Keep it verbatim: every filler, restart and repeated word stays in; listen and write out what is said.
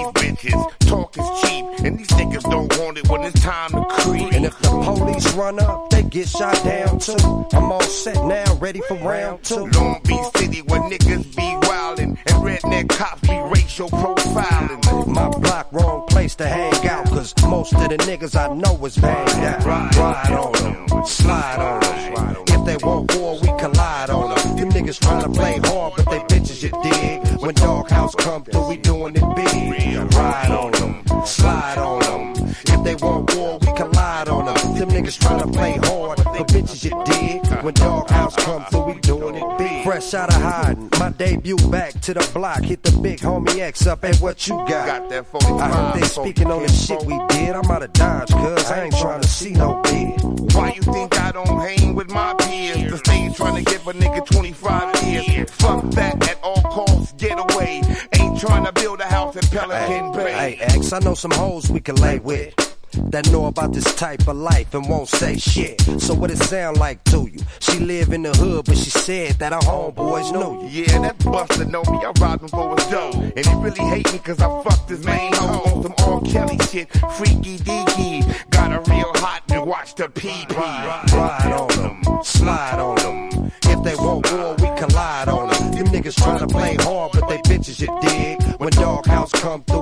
these bitches. Talk is cheap, and these niggas don't want it when it's time to creep. And if the police run up, they get shot down too. I'm all set now, ready for round two. Long Beach City where niggas be wildin' and redneck cops be racial profiling. My block, wrong place to hang out, cause most of the niggas I know is banged out. Ride on them, slide on them. If they want war, we collide on them. Them niggas tryna play hard, but they bitches, you dig. When Doghouse come through, we doing it big. Ride on them, slide on them. If they want war, we collide on them. Them niggas tryna play hard, but bitches, you dig. When Doghouse come through, we doing it big. Fresh out of hiding, my debut back to the block. Hit the big homie X up, and what you got? Got that forty-five. I heard they speaking on the shit we did. I'm out of Dodge, cuz I ain't trying to see no bid. Why you think I don't hang with my peers? The stage trying to give a nigga twenty-five years. Fuck that, at all costs, get away. Ain't trying to build a house in Pelican Bay. Hey, X, I know some hoes we can lay with that know about this type of life and won't say shit. So what it sound like to you? She live in the hood, but she said that her homeboys knew you. Yeah, that buster know me, I robbed him for his dough. And he really hate me cause I fucked his main hoe on some R. Kelly shit, freaky deaky. Got her real hot and watched her pee pee. Ride on them, slide on them. If they want war, we collide on them. Them niggas tryna play hard, but they bitches, you dig. When Doghouse come through,